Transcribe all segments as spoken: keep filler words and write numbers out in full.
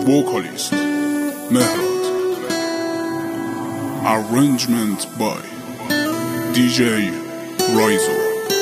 vocalist Mehrad. Arrangement by دی جی رایزو.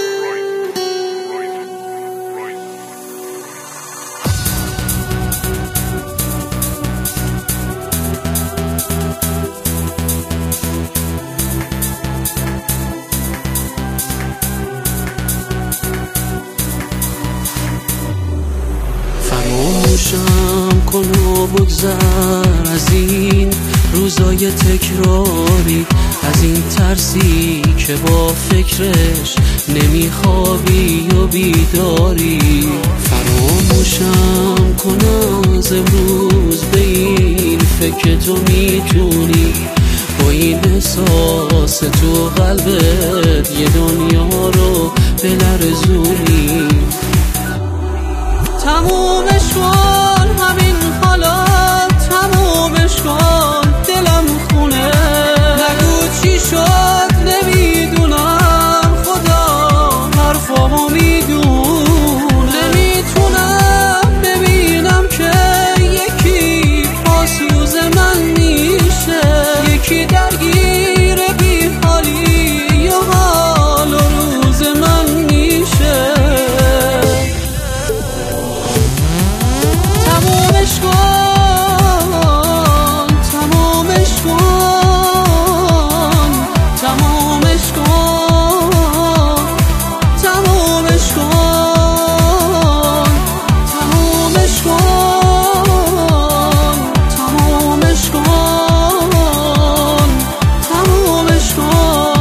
فراموشم کن و بگذر از این روزای تکراری، از این ترسی که با فکرش نمیخوابی و بیداری. فراموشم کن از امروز به این فکر تو میتونی با این احساس تو قلبت یه دنیا رو بلرزونی. تمومش کن همین حالات، تمومش کن دلم خونه. نگو چی شد نمیدونم، خدا حرفامو میدونه. نمیتونم ببینم که یکی پاسوز من میشه، یکی درگیر بی حالی یا حال و روز من میشه. تمومش کن تمومش کن تمومش کن تمومش کن تمومش کن تمومش کن تمومش کن.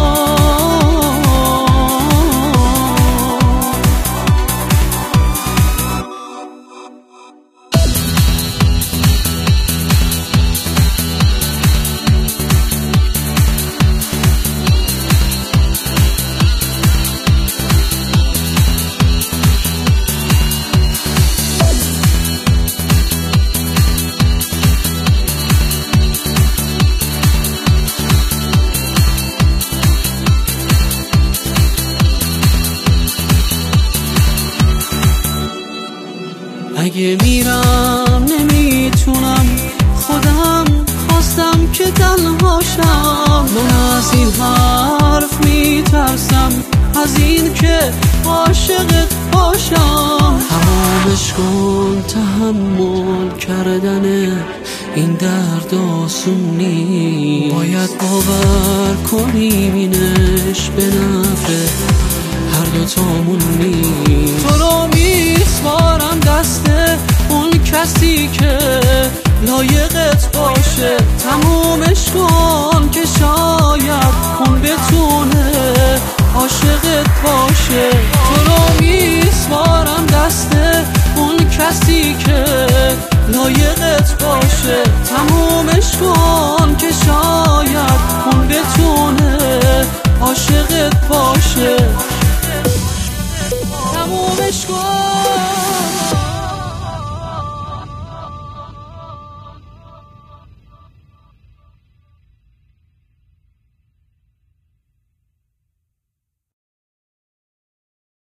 اگه میرم نمیتونم، خودم خواستم که تنهاشم. من از این حرف میترسم، از این که عاشقت باشم. تمامش کن، تحمل کردن این درد آسون نیست. باید باور کنیم اینش به نفع هر دوتامون نیست. تو رو میسپارم دست اون کسی که لایقت باشه. تمومش کن که شاید اون بتونه